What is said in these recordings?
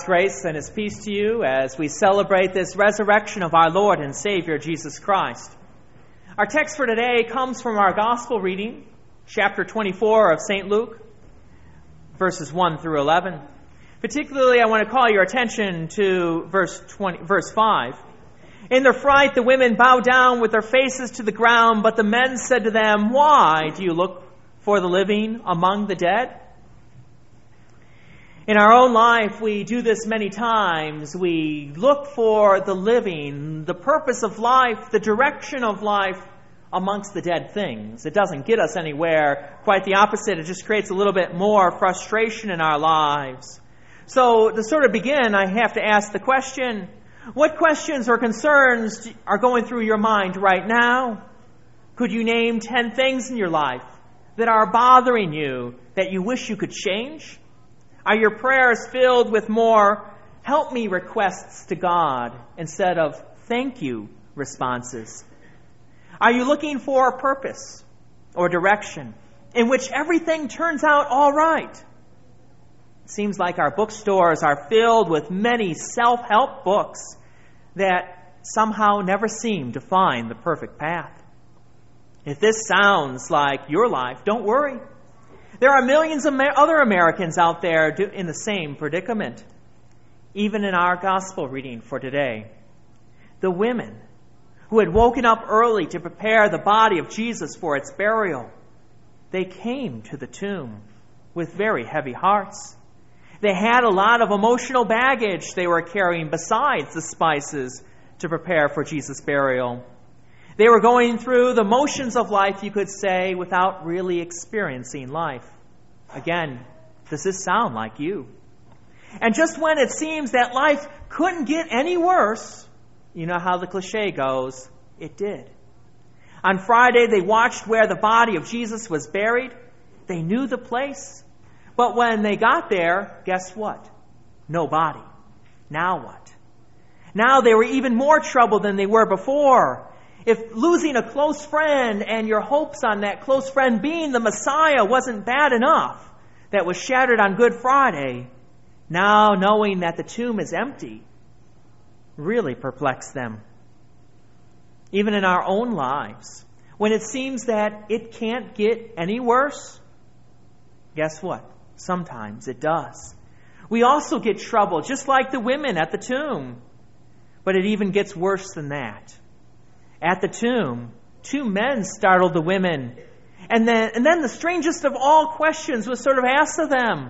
grace and His peace to you as we celebrate this resurrection of our Lord and Savior, Jesus Christ. Our text for today comes from our Gospel reading, chapter 24 of St. Luke, verses 1 through 11. Particularly, I want to call your attention to verse 5. In their fright, the women bowed down with their faces to the ground, but the men said to them, "Why do you look for the living among the dead?" In our own life, we do this many times. We look for the living, the purpose of life, the direction of life amongst the dead things. It doesn't get us anywhere. Quite the opposite. It just creates a little bit more frustration in our lives. So to sort of begin, I have to ask the question, what questions or concerns are going through your mind right now? Could you name 10 things in your life that are bothering you that you wish you could change? Are your prayers filled with more help me requests to God instead of thank you responses? Are you looking for a purpose or direction in which everything turns out all right? It seems like our bookstores are filled with many self-help books that somehow never seem to find the perfect path. If this sounds like your life, don't worry. There are millions of other Americans out there in the same predicament. Even in our gospel reading for today, the women who had woken up early to prepare the body of Jesus for its burial, they came to the tomb with very heavy hearts. They had a lot of emotional baggage they were carrying besides the spices to prepare for Jesus' burial. They were going through the motions of life, you could say, without really experiencing life. Again, does this sound like you? And just when it seems that life couldn't get any worse, you know how the cliche goes, it did. On Friday, they watched where the body of Jesus was buried. They knew the place. But when they got there, guess what? No body. Now what? Now they were even more troubled than they were before. If losing a close friend and your hopes on that close friend being the Messiah wasn't bad enough, that was shattered on Good Friday, now knowing that the tomb is empty really perplexed them. Even in our own lives, when it seems that it can't get any worse, guess what? Sometimes it does. We also get troubled, just like the women at the tomb. But it even gets worse than that. At the tomb, 2 men startled the women. And then the strangest of all questions was sort of asked of them.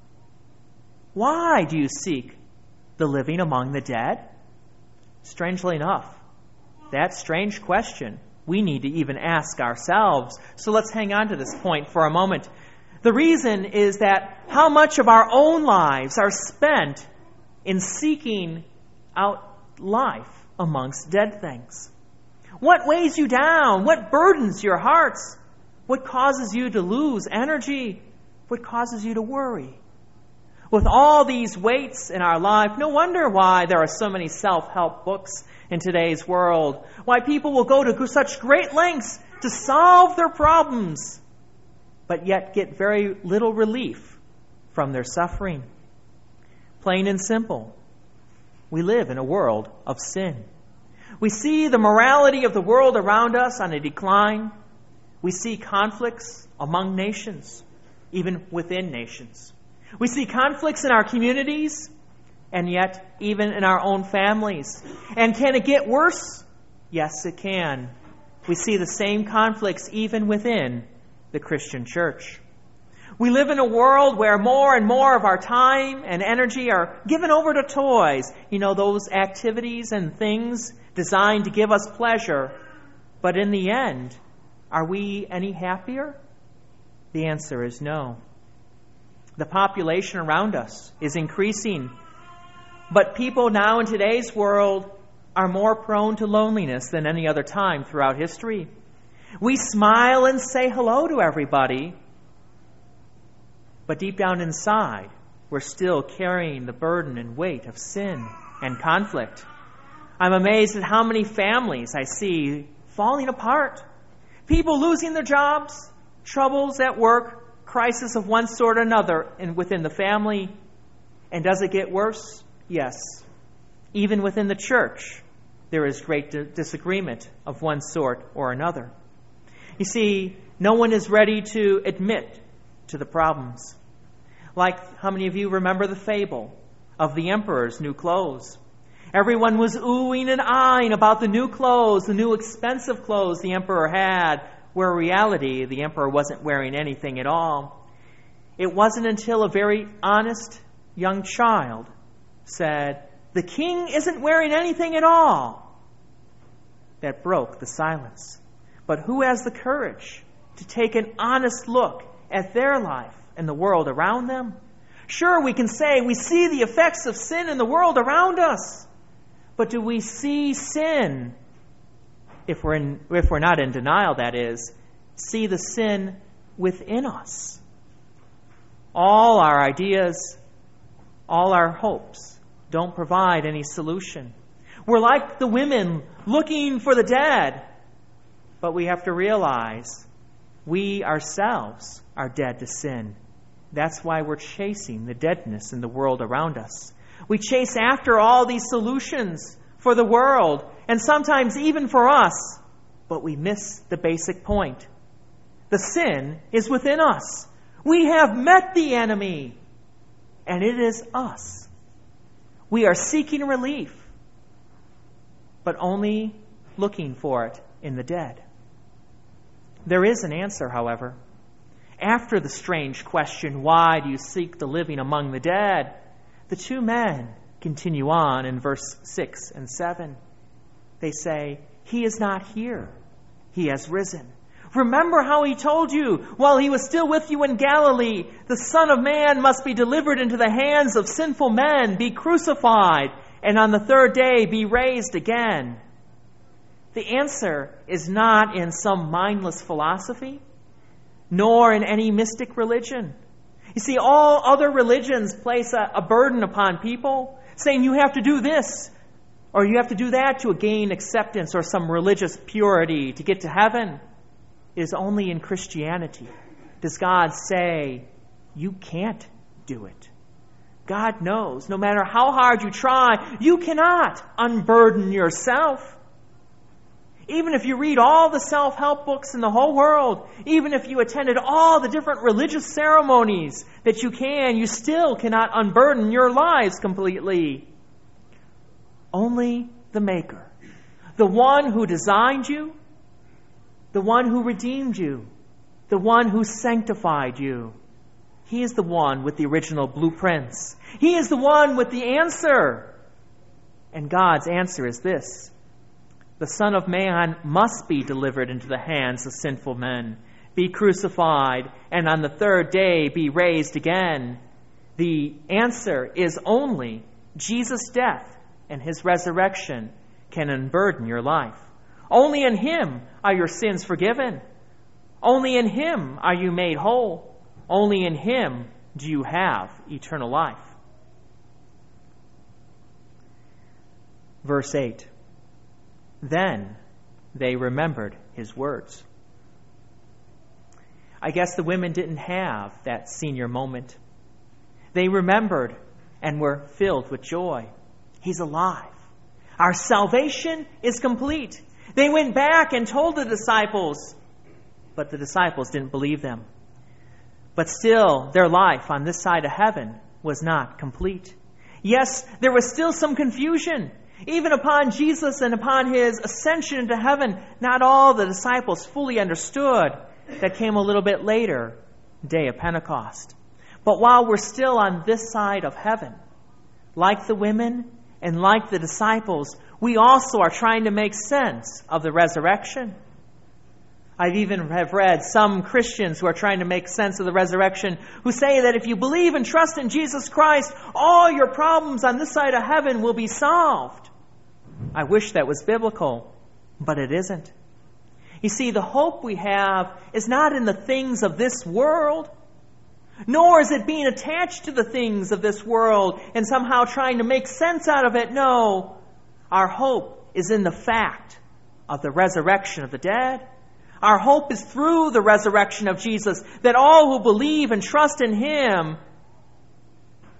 Why do you seek the living among the dead? Strangely enough, that strange question we need to even ask ourselves. So let's hang on to this point for a moment. The reason is that how much of our own lives are spent in seeking out life amongst dead things. What weighs you down? What burdens your hearts? What causes you to lose energy? What causes you to worry? With all these weights in our life, no wonder why there are so many self-help books in today's world. Why people will go to such great lengths to solve their problems, but yet get very little relief from their suffering. Plain and simple, we live in a world of sin. We see the morality of the world around us on a decline. We see conflicts among nations, even within nations. We see conflicts in our communities, and yet even in our own families. And can it get worse? Yes, it can. We see the same conflicts even within the Christian church. We live in a world where more and more of our time and energy are given over to toys. You know, those activities and things designed to give us pleasure. But in the end, are we any happier? The answer is no. The population around us is increasing. But people now in today's world are more prone to loneliness than any other time throughout history. We smile and say hello to everybody, but deep down inside, we're still carrying the burden and weight of sin and conflict. I'm amazed at how many families I see falling apart. People losing their jobs, troubles at work, crisis of one sort or another within the family. And does it get worse? Yes. Even within the church, there is great disagreement of one sort or another. You see, no one is ready to admit to the problems. Like, how many of you remember the fable of the emperor's new clothes? Everyone was oohing and eyeing about the new clothes, the new expensive clothes the emperor had, where in reality, the emperor wasn't wearing anything at all. It wasn't until a very honest young child said, "The king isn't wearing anything at all," that broke the silence. But who has the courage to take an honest look at their life and the world around them? Sure, we can say we see the effects of sin in the world around us. But do we see sin, if we're not in denial, that is, see the sin within us? All our ideas, all our hopes don't provide any solution. We're like the women looking for the dead, but we have to realize we ourselves are dead to sin. That's why we're chasing the deadness in the world around us. We chase after all these solutions for the world, and sometimes even for us, but we miss the basic point. The sin is within us. We have met the enemy, and it is us. We are seeking relief, but only looking for it in the dead. There is an answer, however. After the strange question, "Why do you seek the living among the dead?" the two men continue on in verse 6 and 7. They say, "He is not here. He has risen. Remember how he told you while he was still with you in Galilee, the Son of Man must be delivered into the hands of sinful men, be crucified, and on the third day be raised again." The answer is not in some mindless philosophy, nor in any mystic religion. You see, all other religions place a burden upon people, saying you have to do this, or you have to do that to gain acceptance or some religious purity to get to heaven. It is only in Christianity does God say, you can't do it. God knows, no matter how hard you try, you cannot unburden yourself. Even if you read all the self-help books in the whole world, even if you attended all the different religious ceremonies that you can, you still cannot unburden your lives completely. Only the Maker, the one who designed you, the one who redeemed you, the one who sanctified you, he is the one with the original blueprints. He is the one with the answer. And God's answer is this: the Son of Man must be delivered into the hands of sinful men, be crucified, and on the third day be raised again. The answer is only Jesus' death and his resurrection can unburden your life. Only in him are your sins forgiven. Only in him are you made whole. Only in him do you have eternal life. Verse 8. Then they remembered his words. I guess the women didn't have that senior moment. They remembered and were filled with joy. He's alive. Our salvation is complete. They went back and told the disciples, but the disciples didn't believe them. But still, their life on this side of heaven was not complete. Yes, there was still some confusion. Even upon Jesus and upon his ascension into heaven, not all the disciples fully understood. That came a little bit later, day of Pentecost. But while we're still on this side of heaven, like the women and like the disciples, we also are trying to make sense of the resurrection. I've even read some Christians who are trying to make sense of the resurrection, who say that if you believe and trust in Jesus Christ, all your problems on this side of heaven will be solved. I wish that was biblical, but it isn't. You see, the hope we have is not in the things of this world, nor is it being attached to the things of this world and somehow trying to make sense out of it. No, our hope is in the fact of the resurrection of the dead. Our hope is through the resurrection of Jesus, that all who believe and trust in him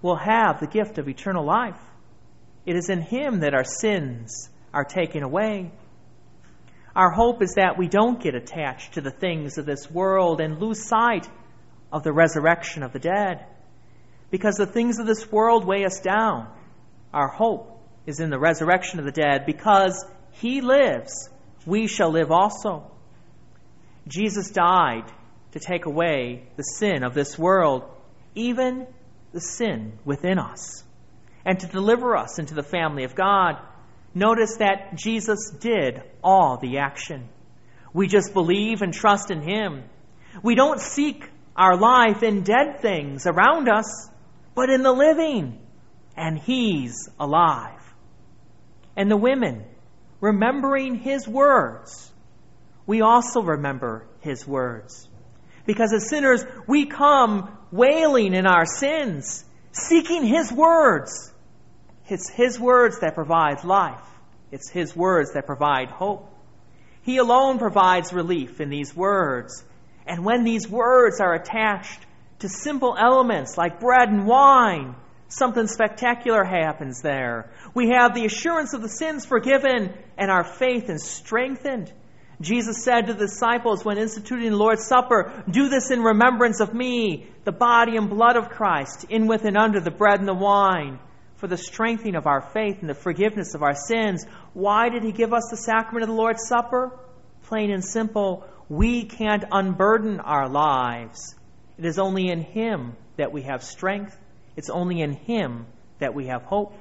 will have the gift of eternal life. It is in him that our sins are taken away. Our hope is that we don't get attached to the things of this world and lose sight of the resurrection of the dead. Because the things of this world weigh us down. Our hope is in the resurrection of the dead. Because he lives, we shall live also. Jesus died to take away the sin of this world, even the sin within us, and to deliver us into the family of God. Notice that Jesus did all the action. We just believe and trust in him. We don't seek our life in dead things around us, but in the living. And he's alive. And the women, remembering his words, we also remember his words. Because as sinners, we come wailing in our sins, seeking his words. It's his words that provide life. It's his words that provide hope. He alone provides relief in these words. And when these words are attached to simple elements like bread and wine, something spectacular happens there. We have the assurance of the sins forgiven and our faith is strengthened. Jesus said to the disciples when instituting the Lord's Supper, "Do this in remembrance of me, the body and blood of Christ, in with and under the bread and the wine, for the strengthening of our faith and the forgiveness of our sins." Why did he give us the sacrament of the Lord's Supper? Plain and simple, we can't unburden our lives. It is only in him that we have strength. It's only in him that we have hope.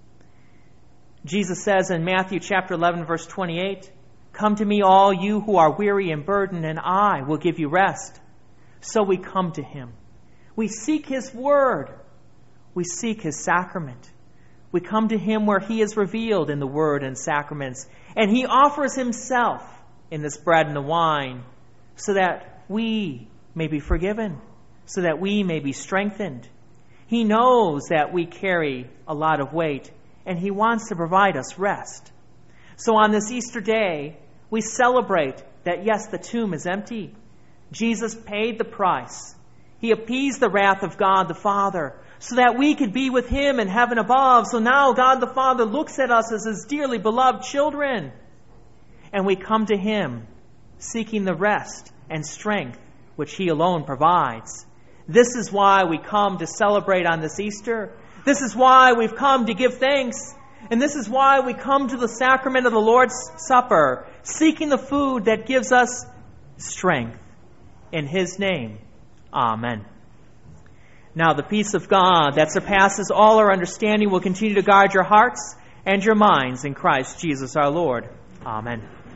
Jesus says in Matthew chapter 11, verse 28, "Come to me, all you who are weary and burdened, and I will give you rest." So we come to him. We seek his word. We seek his sacrament. We come to him where he is revealed in the word and sacraments. And he offers himself in this bread and the wine so that we may be forgiven, so that we may be strengthened. He knows that we carry a lot of weight, and he wants to provide us rest. So on this Easter day, we celebrate that, yes, the tomb is empty. Jesus paid the price. He appeased the wrath of God the Father so that we could be with him in heaven above. So now God the Father looks at us as his dearly beloved children. And we come to him seeking the rest and strength which he alone provides. This is why we come to celebrate on this Easter. This is why we've come to give thanks. And this is why we come to the sacrament of the Lord's Supper, seeking the food that gives us strength. In his name, amen. Now the peace of God that surpasses all our understanding will continue to guard your hearts and your minds in Christ Jesus our Lord. Amen.